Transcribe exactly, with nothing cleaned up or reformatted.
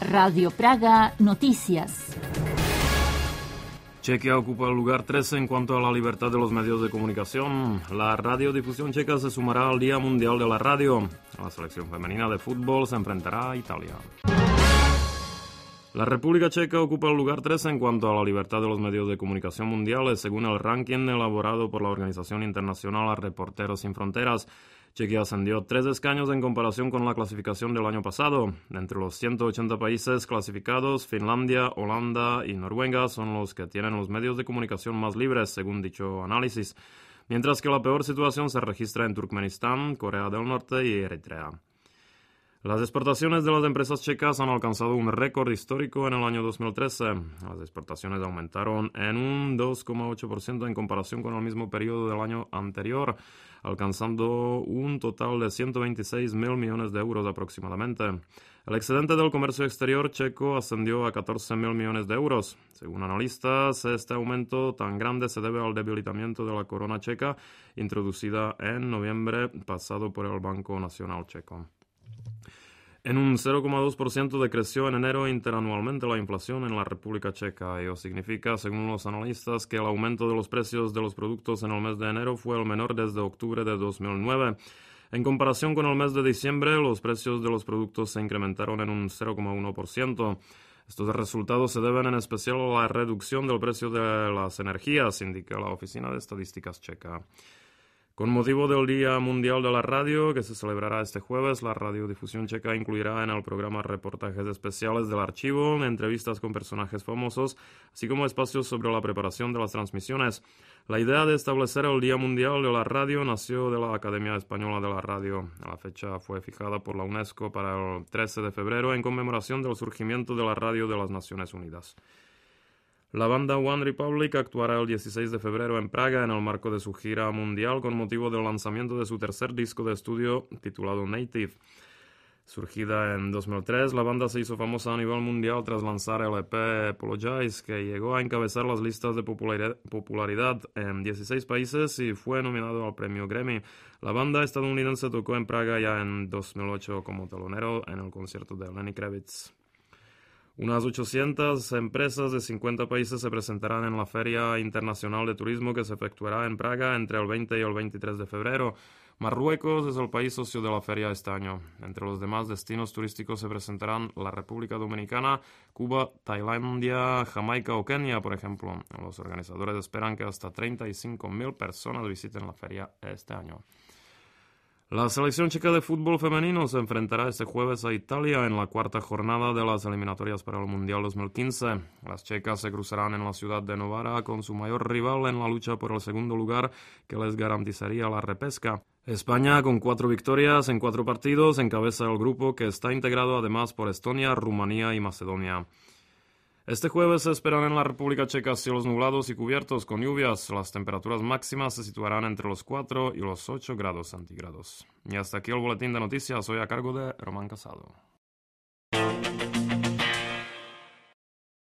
Radio Praga Noticias. Chequia ocupa el lugar trece en cuanto a la libertad de los medios de comunicación. La radiodifusión checa se sumará al Día Mundial de la Radio. La selección femenina de fútbol se enfrentará a Italia. La República Checa ocupa el lugar trece en cuanto a la libertad de los medios de comunicación mundiales, según el ranking elaborado por la Organización Internacional Reporteros Sin Fronteras. Chequia ascendió tres escaños en comparación con la clasificación del año pasado. Entre los ciento ochenta países clasificados, Finlandia, Holanda y Noruega son los que tienen los medios de comunicación más libres, según dicho análisis, mientras que la peor situación se registra en Turkmenistán, Corea del Norte y Eritrea. Las exportaciones de las empresas checas han alcanzado un récord histórico en el año dos mil trece. Las exportaciones aumentaron en un dos coma ocho por ciento en comparación con el mismo periodo del año anterior, alcanzando un total de ciento veintiséis mil millones de euros aproximadamente. El excedente del comercio exterior checo ascendió a catorce mil millones de euros. Según analistas, este aumento tan grande se debe al debilitamiento de la corona checa, introducida en noviembre pasado por el Banco Nacional Checo. En un cero coma dos por ciento decreció en enero interanualmente la inflación en la República Checa. Ello significa, según los analistas, que el aumento de los precios de los productos en el mes de enero fue el menor desde octubre de dos mil nueve. En comparación con el mes de diciembre, los precios de los productos se incrementaron en un cero coma uno por ciento. Estos resultados se deben en especial a la reducción del precio de las energías, indica la Oficina de Estadísticas Checa. Con motivo del Día Mundial de la Radio, que se celebrará este jueves, la radiodifusión checa incluirá en el programa reportajes especiales del archivo, entrevistas con personajes famosos, así como espacios sobre la preparación de las transmisiones. La idea de establecer el Día Mundial de la Radio nació de la Academia Española de la Radio. La fecha fue fijada por la UNESCO para el trece de febrero en conmemoración del surgimiento de la radio de las Naciones Unidas. La banda One Republic actuará el dieciséis de febrero en Praga en el marco de su gira mundial con motivo del lanzamiento de su tercer disco de estudio titulado Native. Surgida en dos mil tres, la banda se hizo famosa a nivel mundial tras lanzar el E P Apologize, que llegó a encabezar las listas de popularidad en dieciséis países y fue nominado al premio Grammy. La banda estadounidense tocó en Praga ya en dos mil ocho como telonero en el concierto de Lenny Kravitz. Unas ochocientas empresas de cincuenta países se presentarán en la Feria Internacional de Turismo que se efectuará en Praga entre el veinte y el veintitrés de febrero. Marruecos es el país socio de la feria este año. Entre los demás destinos turísticos se presentarán la República Dominicana, Cuba, Tailandia, Jamaica o Kenia, por ejemplo. Los organizadores esperan que hasta treinta y cinco mil personas visiten la feria este año. La selección checa de fútbol femenino se enfrentará este jueves a Italia en la cuarta jornada de las eliminatorias para el Mundial dos mil quince. Las checas se cruzarán en la ciudad de Novara con su mayor rival en la lucha por el segundo lugar que les garantizaría la repesca. España, con cuatro victorias en cuatro partidos, encabeza el grupo que está integrado además por Estonia, Rumanía y Macedonia. Este jueves se esperan en la República Checa cielos nublados y cubiertos con lluvias. Las temperaturas máximas se situarán entre los cuatro y los ocho grados centígrados. Y hasta aquí el boletín de noticias, hoy a cargo de Román Casado.